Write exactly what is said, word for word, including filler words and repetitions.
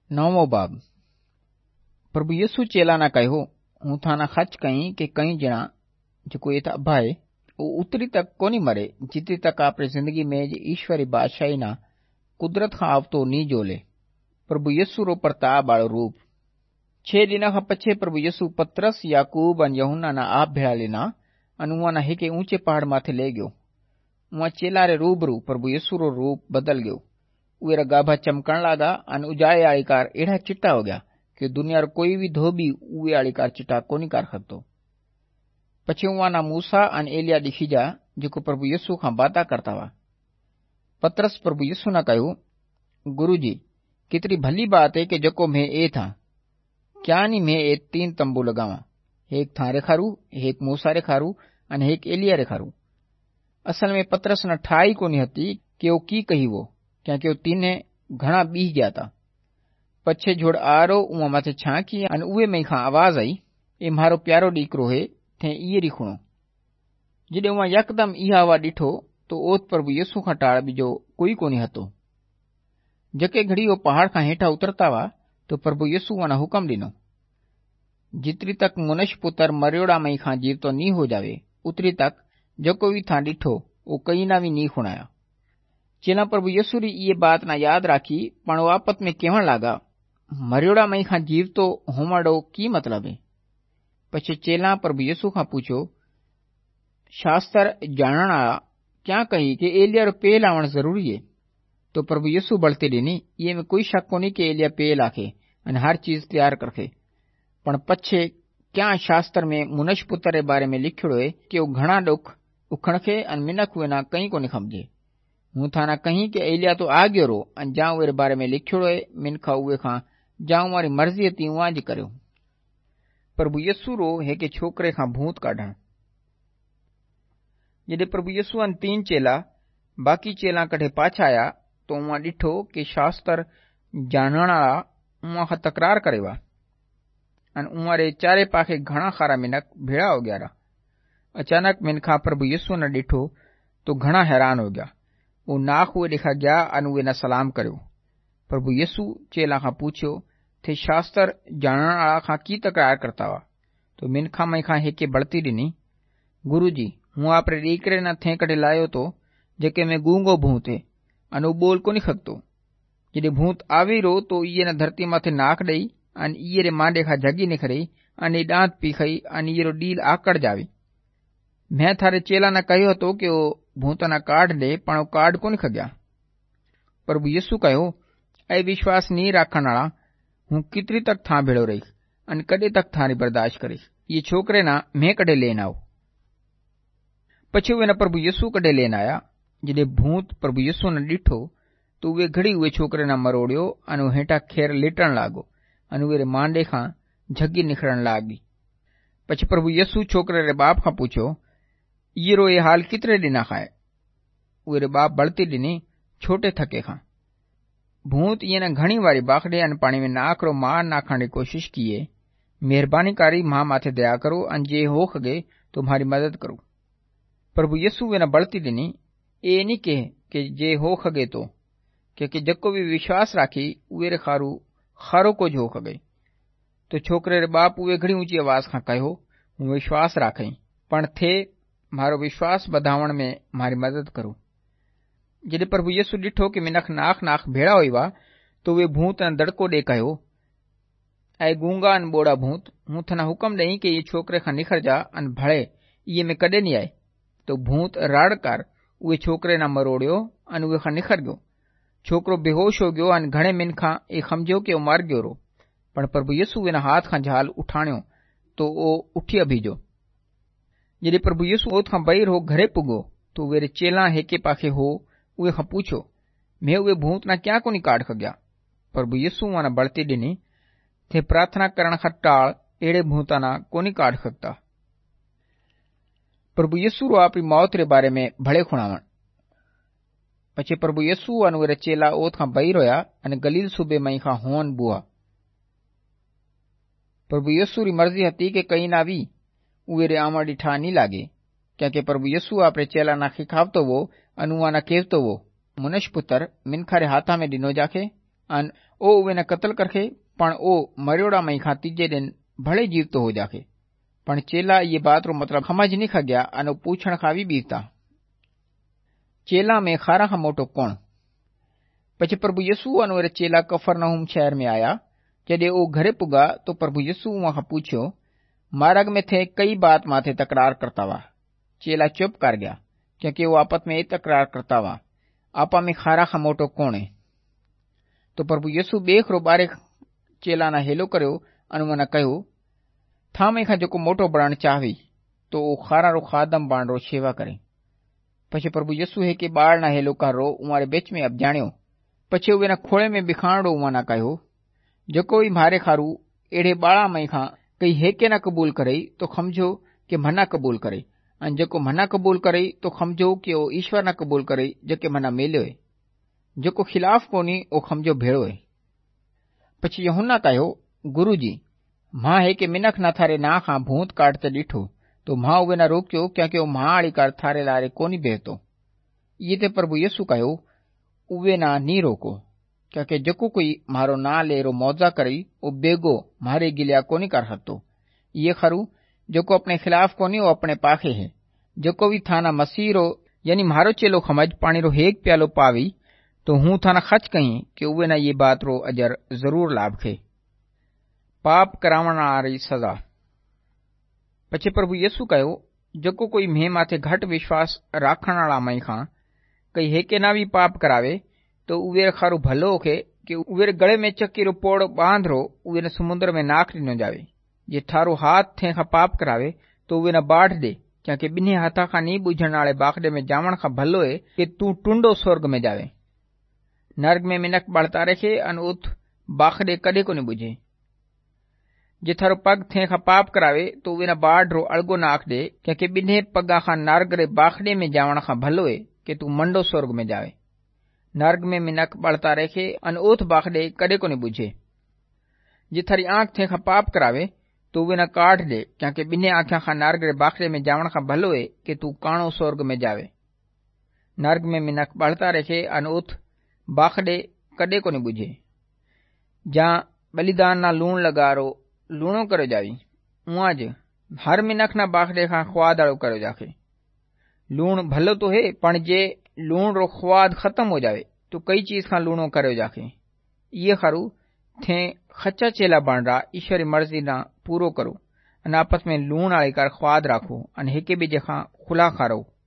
नवमो बाब। प्रभु येसु चेला ना कहो, हूँ थाना खच कहीं कि कई जना जो ये अभाए वो उतरी तक कोनी मरे जितनी तक आपरी जिंदगी में ईश्वरी बादशाही ना कुदरत खां आवतो नी जोले। प्रभु येसु रो प्रताप वालो रूप। छह दिना का पछे प्रभु येसु पतरस याकूब अन यूहन्ना ना आप भेड़ा लेना अनुवाना हेके ऊंचे पहाड़ माथे ले गयो। वहां चेला रे रूबरू प्रभु येसु रो रूप बदल गयो। उरा गाभा चमकण लागा अन उजाए आलिकार एड़ा चिट्टा हो गया कि दुनिया रो कोई भी धोबी उए आलिकार चिट्टा कोनी कर सकतो। पछे उना मूसा अन एलिया दिखी जा जो प्रभु येसु खां बाता करता हुआ। पतरस प्रभु येसु ना कहो, गुरुजी कितनी भली बात है कि जको मैं ए था, क्या नी मैं ए तीन तंबू लगावा, एक थारे खारू, एक मूसा रे खारू अन एक एलिया रे खारू। असल में पतरस न ठाई कोनी हती कि वो की कही वो, क्योंकि वो तीने घना बीह गया था। पछे जोड़ आरो उमा माथे छांकी अन उवे में खां आवाज आई, ए मारो प्यारो डीकरो है, थे इये रिखणो। जडे उमा यकदम इहा आवा डिठो तो ओत प्रभु येसु खां टाळ बीजो कोई कोनी हतो। जके घड़ी वो पहाड़ खां हेठा उतरता हुआ तो प्रभु येसु वना हुकम दिनो, जितरी तक मनुष्य पुत्र मरियोड़ा मई खां जीवतो नी हो जावे उतरी तक जको भी था डिठो वो कई ना भी नी खुणाया। चेला प्रभु येसु री ये बात ना याद राखी पण वो आपत में कहण लागा, मरियोड़ा मई खां जीवतो होमड़ो की मतलब है। पछे चेला प्रभु येसु खां पूछो, शास्त्र जानण आला क्या कही कि एलिया रो पेल आवण जरूरी है। तो प्रभु येसु बलती दिनी, ये में कोई शक कोनी कि एलिया पेल आखे अन हर चीज तैयार करखे, पण पछे क्या शास्त्र में मनुष्य पुत्र रे बारे में लिखियो है कि वो घना दुख उखणखे अन मिनख वेना कहीं को नहीं समझे। हूँ थाना कहीं कि एलिया तो आ गयो रो अन जाऊं वे बारे में लिखियो है मिनखा उवे खां जाऊं मारी मर्जी हती उहां जी कर्यो। प्रभु येसु रो है कि छोकरे खां भूत काढण। जडे प्रभु येसु अन तीन चेला बाकी चेला कठे पाछा आया तो उहां डिठो कि शास्त्र जानण आला उहां खां तकरार करेवा अन उहां रे चारे पाखे घणा खारा मिनख भेड़ा हो गया रा। अचानक मिनखा प्रभु येसु ने डिठो तो घणा हैरान हो गया। वो नाख हुए दिखा गया अन उवे न सलाम कर्यो। प्रभु येसु चेला खां पूछ्यो, थे शास्त्र जानण आला खां की तकरार करता हुआ। तो मिनखा मई खां हेके बळती दिनी, गुरुजी हूँ आपरे डीकरे न थे कढे लायो तो जेके में गूंगो भूत है अन वो बोल कोनी सकतो। जडे भूत आवी रो तो इये न धरती माथे नाक दई अन इये रे मांडे खां जगी निखरी अन ए दांत पीखई अन इये रो डील आकड़ जावी। मैं थारे चेला न कहो तो कि वो भूत न काढ़ दे पण वो काढ़ कोनी खग्या। प्रभु येसु कहो, ऐ विश्वास नी राखण वाला हूँ कितरी तक था भेड़ो रही अन कदे तक थारी बर्दाश्त करी। ये छोकरे ना मैं कदे लेन आओ। पछे वे न प्रभु येसु कदे लेन आया। जडे भूत प्रभु येसु ने डिठो तो वे घड़ी हुए छोकरे ना मरोड़ियो अन वो हेठा खेर लेटण लागो अन वे मांडे खां झगी निखरण लागी। पछे प्रभु येसु छोकरे रे बाप खां पूछो, ये रो ये हाल कितरे दिना खाए। वे बाप बळती दिनी, छोटे थके खां। भूत ये न घणी वारी बाखड़े अन पानी में नाक रो मार नाखण की कोशिश किए। मेहरबानी कारी मां माथे दया करो अन जे हो खगे तुम्हारी मदद करो। प्रभु येसु वे न बळती दिनी, ए नी कहे कि जे हो खगे तो, क्योंकि जको भी विश्वास राखी उवे रे खारू खारो को जो खगे। तो छोकरे रे बाप उवे घड़ी ऊंची आवाज खां कहो, हूँ विश्वास राखई पण थे मारो विश्वास बधावण में मारी मदद करो। जडे प्रभु येसु डिठो कि मिनख नाख नाख भेड़ा होईवा तो वे भूत न दड़को दे कहो, ऐ गूंगा अन बोड़ा भूत, हूँ थना हुकम दई कि ये छोकरे खां निखर जा अन भळे ये में कदे नहीं आए। तो भूत राड़कार उवे छोकरे ना मरोड़ियो अन उवे खां निखर गयो। छोकरो बेहोश हो गयो अन घणे मिनखा ए समझो कि वो मर गयो रो। पण प्रभु येसु वे हाथ खां झाल उठाणियो तो वो उठी अभीजो। जडे प्रभु येसु ओत खां बहिर हो घरे पुगो तो वे चेला हेके पाखे हो उवे खां पूछो, मैं उवे भूत ना क्या कोनी काढ़ खग्या। प्रभु येसु वना बळती दिनी, थे प्रार्थना करण खां टाळ एड़े भूता ना कोनी काढ़ सकता। प्रभु येसु रो आपरी मौत रे बारे में भळे खुणावण। पछे प्रभु येसु अन वे चेला ओत खां बहिर होया अने गलील सूबे मई खां होन बुआ। प्रभु येसु री मर्जी हती कि कई ना वी उवे रे आमा डिठा नी लागे, क्योंकि प्रभु येसु आपरे चेला ना खिखावतो वो अनुआ ना केवतो वो मनुष्य पुत्र मिनखा रे हाथा में दिनो जाखे अन ओ उवे ने कत्ल करखे, पण ओ मरियोड़ा मई खां तीजे दिन भले जीवतो हो जाके। पण चेला ये बात रो मतलब समझ नहीं खग्या अने पूछण खावी बीता, चेला में खारा खां मोटो कोण? पछी प्रभु यीशु अने ओरे चेला कफरनहूम शहर में आया। जडे ओ घरे पुगा तो प्रभु यीशु उहां खां पूछ्यो, मार्ग में थे कई बात माथे तकरार करता वा। चेला चुप कर गया, क्योंकि वो आपस में तकरार करता वा, आपा में खारा खां मोटो कोण है। तो प्रभु यीशु बेखरो बारे चेला ना हेलो कर्यो अने उन्हें कह्यो, था में खां जेको मोटो बणण चाहवी तो ओ खारा रो खादम बण रो सेवा करे। पछी प्रभु यीशु हे के बाळ ना हेलो कर रो उमारे बीच में अबजाण्यो। पछी उवे ना खोळे में बिखाणो उमा ना कह्यो, जेको भी म्हारे खारू एड़े बाळा मई खां कई हेके ना कबूल करे तो समझो कि मना कबूल करे, अने जेको मना कबूल करे तो समझो कि ओ ईश्वर ना कबूल करे जेके मना मेल्यो है। जेको खिलाफ कोनी ओ समझो भेड़ो है। पछी यूहन्ना कह्यो, गुरुजी, मां हेके मिनख ना थारे ना खां भूत काटते ॾिठो तो मां उवे ना रोक्यो, क्योंकि ओ मां आड़ी कार थारे लारे कोनी बेहतो। ये ते प्रभु यीशु कह्यो, उवे ना नी रोको, क्योंकि जेको कोई मारो ना ले रो मौजा करी ओ बेगो मारे गिलिया कोनी कर सकतो। ये खरू जेको अपने खिलाफ कोनी ओ अपने पाखे है। जेको भी थाना मसीह रो यानी मारो चेलो समझ पानी रो हेक प्यालो पावी तो हूं थाना खच कहीं कि उवे ना ये बात रो अजर जरूर लाभ खे। पाप करावण वारी सजा। पछी प्रभु यीशु कह्यो, जेको कोई म्हे माथे घट विश्वास राखण वाला मई खां कई हेके ना भी पाप करावे तो उवे खारू भलो होके कि उवे गळे में चक्की रो पोड़ बांध रो उवे ने समुद्र में नाख ॾिनो जावे। जे थारो हाथ थे खां पाप करावे तो उवे ने बाढ़ दे, क्योंकि बिन्ही हाथा खां नी बुझण वाले बाखडे में जावण खां भलो है कि तू टुंडो स्वर्ग में जावे। नर्क में मिनक बळता रखे अने उठ बाखडे कदे को नहीं बुझे। जे थारो पग थे खां पाप करावे तो उवे ने बाढ़ रो अळगो नाख दे, क्योंकि बिन्ही पगा खां नर्क रे बाखडे में जावण खां भलो है कि तू मंडो स्वर्ग में जावे। नर्क में मिनक बळता रखे अने उठ बाखडे कदे को नहीं बुझे। जे थारी आंख थे खां पाप करावे तो उवे ने काढ़ दे, क्योंकि बिन्ही आंखा खां नर्क रे बाखडे में जावण खां भलो है कि तू काणो स्वर्ग में जावे। नर्क में मिनक बळता रखे अने उठ बाखडे कदे को नहीं बुझे। जहां बलिदान ना लूण लगारो लूणो करे जावी, उहां ज हर मिनक ना बाखडे खां ख्वाद आळो करे जाके। लूण भलो तो है, पण जे लूण रो ख्वाद खत्म हो जावे तो कई चीज खां लूणो करे जाके। ये खरू थे खच्चा चेला बणरा ईश्वरी मर्जी ना पूरो करो अने आपस में लूण आळी कार ख्वाद राखो अने हेके बीजे खां खुला खारो।